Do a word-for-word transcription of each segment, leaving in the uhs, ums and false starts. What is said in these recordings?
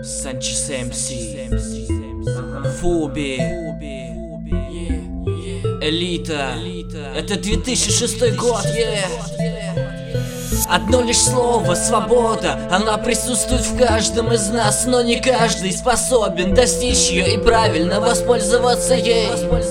Санчес эм си, Фуби, Элита. Это две тысячи шестой год, yeah. Одно лишь слово — свобода. Она присутствует в каждом из нас, но не каждый способен достичь ее и правильно воспользоваться ей.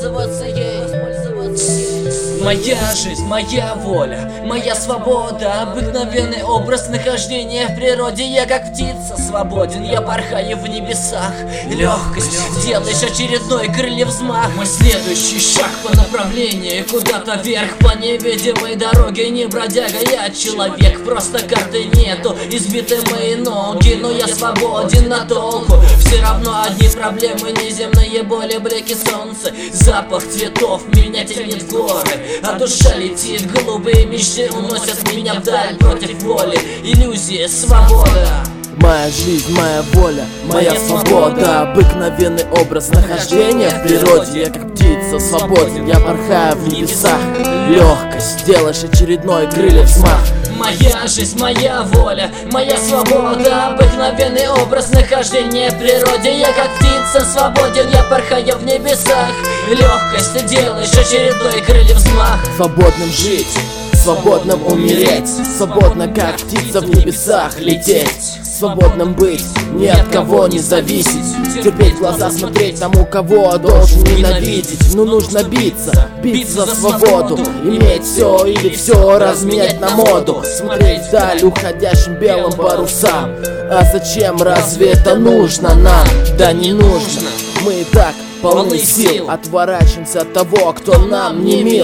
Моя жизнь, моя воля, моя свобода, обыкновенный образ нахождения в природе. Я как птица свободен, я порхаю в небесах. Легкость, делаешь очередной крылья взмах. Мой следующий шаг по направлению куда-то вверх, по невидимой дороге. Не бродяга, я человек, просто карты нету, избиты мои ноги, но я свободен на толку. Все равно одни проблемы, неземные боли, блики солнца, запах цветов меня тянет в горы. А душа летит, голубые мечты уносят меня вдаль против воли. Иллюзия, свобода. Моя жизнь, моя воля, моя свобода, обыкновенный образ нахождения в природе. Я как птица свободен, я порхаю в небесах. Легкость, делаешь очередной крылья взмах. Моя жизнь, моя воля, моя свобода, обыкновенный образ нахождения в природе. Я как птица свободен, я порхаю в небесах. Легкость, ты делаешь очередной крылья взмах. Свободным жить, свободным умереть, свободно как птица в небесах лететь. Свободным быть, ни от кого не зависеть, терпеть в глаза, смотреть тому, кого должен ненавидеть. Но нужно биться, биться за свободу, иметь все или все разменять на моду. Смотреть вдаль уходящим белым парусам. А зачем, разве это нужно нам? Да не нужно, мы и так полны сил, отворачиваемся от того, кто нам не мил.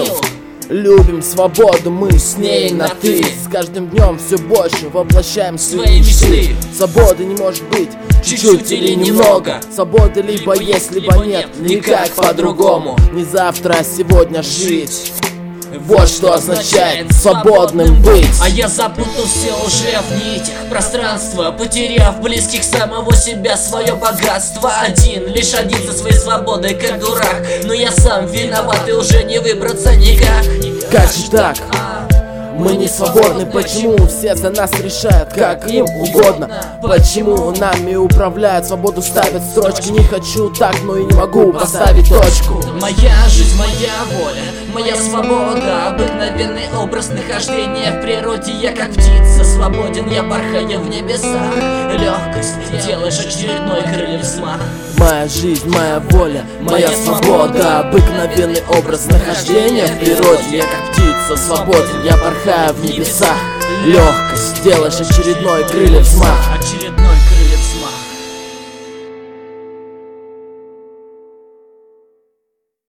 Любим свободу, мы с ней на ты. С каждым днем все больше воплощаем свои мечты. Свободы не может быть чуть-чуть или немного. Свободы либо есть, либо нет, никак по-другому. Не завтра, а сегодня жить. Вот что означает свободным быть. А я запутался уже в нитях пространства, потеряв близких самого себя, свое богатство. Один, лишь один за своей свободой, как дурак. Но я сам виноват и уже не выбраться никак. Как же так? Мы не свободны, почему все за нас решают, как им угодно? Почему нами управляют, свободу ставят строчки? Не хочу так, но и не могу поставить точку. Моя жизнь, моя воля, моя свобода, обыкновенный образ нахождения в природе. Я как птица свободен, я порхаю в небесах. Легкость, делаешь очередной крылья взмах. Моя жизнь, моя воля, моя свобода, обыкновенный образ нахождения в природе. Я как птица свободен, я порхаю в небесах. Легкость, делаешь очередной крылья взмах. Очередной крылья взмах.